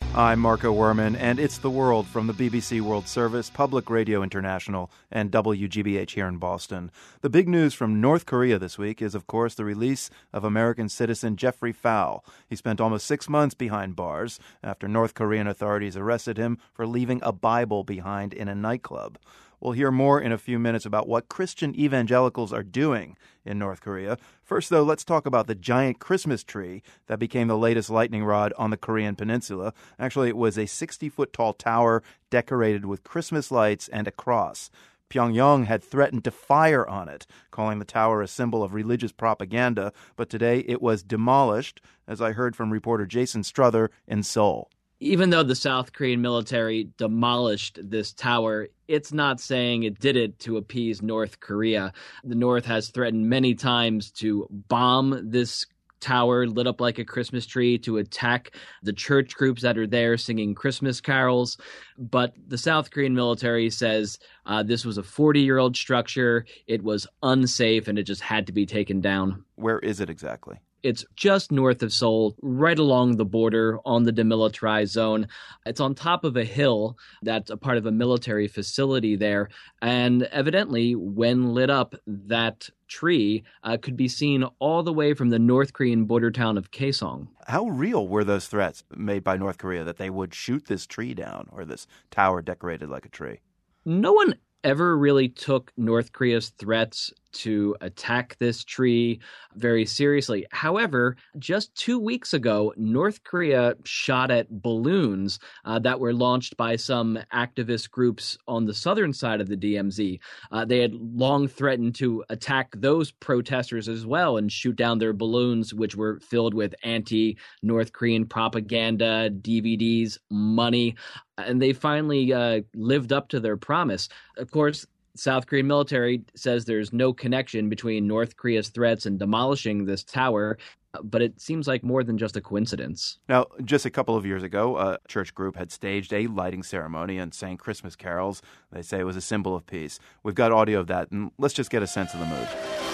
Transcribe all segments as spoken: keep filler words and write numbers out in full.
I'm Marco Werman, and it's The World from the B B C World Service, Public Radio International, and W G B H here in Boston. The big news from North Korea this week is, of course, the release of American citizen Jeffrey Fowl. He spent almost six months behind bars after North Korean authorities arrested him for leaving a Bible behind in a nightclub. We'll hear more in a few minutes about what Christian evangelicals are doing in North Korea. First, though, let's talk about the giant Christmas tree that became the latest lightning rod on the Korean peninsula. Actually, it was a sixty-foot-tall tower decorated with Christmas lights and a cross. Pyongyang had threatened to fire on it, calling the tower a symbol of religious propaganda, but today it was demolished, as I heard from reporter Jason Struther in Seoul. Even though the South Korean military demolished this tower, it's not saying it did it to appease North Korea. The North has threatened many times to bomb this tower lit up like a Christmas tree, to attack the church groups that are there singing Christmas carols. But the South Korean military says uh, this was a forty-year-old structure, it was unsafe, and it just had to be taken down. Where is it exactly? It's just north of Seoul, right along the border on the demilitarized zone. It's on top of a hill that's a part of a military facility there. And evidently, when lit up, that tree uh, could be seen all the way from the North Korean border town of Kaesong. How real were those threats made by North Korea that they would shoot this tree down, or this tower decorated like a tree? No one ever really took North Korea's threats to attack this tree very seriously. However, just two weeks ago, North Korea shot at balloons uh, that were launched by some activist groups on the southern side of the D M Z. Uh, they had long threatened to attack those protesters as well and shoot down their balloons, which were filled with anti-North Korean propaganda, D V Ds, money. And they finally uh, lived up to their promise. Of course, South Korean military says there's no connection between North Korea's threats and demolishing this tower, but it seems like more than just a coincidence. Now, just a couple of years ago, a church group had staged a lighting ceremony and sang Christmas carols. They say it was a symbol of peace. We've got audio of that, and let's just get a sense of the mood.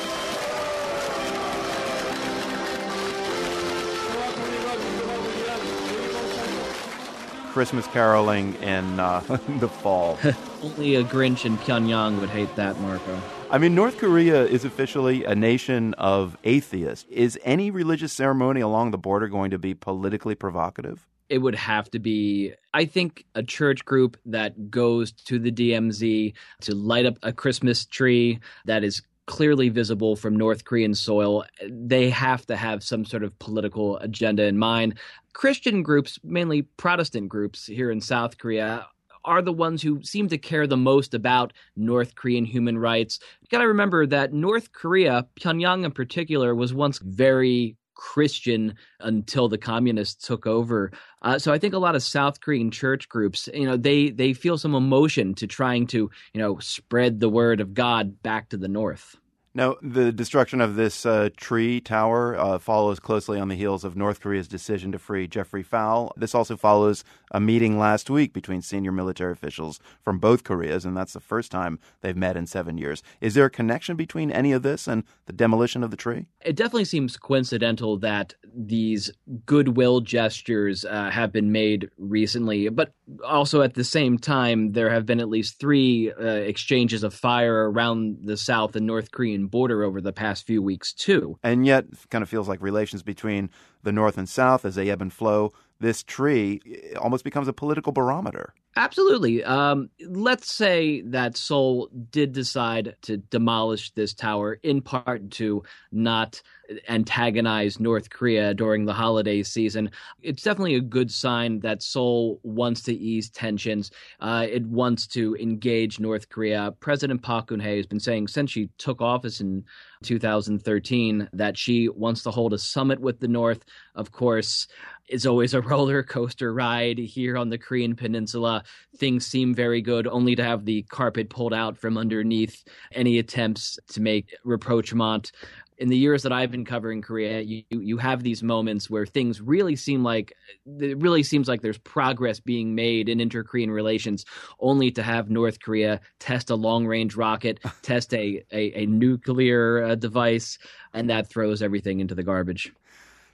Christmas caroling in uh, the fall. Only a Grinch in Pyongyang would hate that, Marco. I mean, North Korea is officially a nation of atheists. Is any religious ceremony along the border going to be politically provocative? It would have to be, I think, a church group that goes to the D M Z to light up a Christmas tree that is clearly visible from North Korean soil. They have to have some sort of political agenda in mind. Christian groups, mainly Protestant groups here in South Korea, are the ones who seem to care the most about North Korean human rights. You got to remember that North Korea, Pyongyang in particular, was once very Christian until the communists took over. Uh, so I think a lot of South Korean church groups, you know, they they feel some emotion to trying to, you know, spread the word of God back to the north. Now, the destruction of this uh, tree tower uh, follows closely on the heels of North Korea's decision to free Jeffrey Fowl. This also follows a meeting last week between senior military officials from both Koreas, and that's the first time they've met in seven years. Is there a connection between any of this and the demolition of the tree? It definitely seems coincidental that these goodwill gestures uh, have been made recently, but also at the same time, there have been at least three uh, exchanges of fire around the South and North Korean border over the past few weeks, too. And yet, it kind of feels like relations between the North and South, as they ebb and flow, this tree almost becomes a political barometer. Absolutely. Um, let's say that Seoul did decide to demolish this tower in part to not antagonize North Korea during the holiday season. It's definitely a good sign that Seoul wants to ease tensions. Uh, it wants to engage North Korea. President Park Geun-hye has been saying since she took office in two thousand thirteen that she wants to hold a summit with the North. Of course, it's always a roller coaster ride here on the Korean Peninsula. Things seem very good, only to have the carpet pulled out from underneath any attempts to make rapprochement. In the years that I've been covering Korea, you you have these moments where things really seem like it really seems like there's progress being made in inter-Korean relations, only to have North Korea test a long-range rocket, test a a, a nuclear uh, device, and that throws everything into the garbage.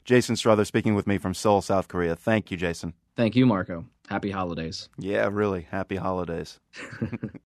Jason Strother speaking with me from Seoul, South Korea. Thank you, Jason. Thank you, Marco. Happy holidays. Yeah, really. Happy holidays.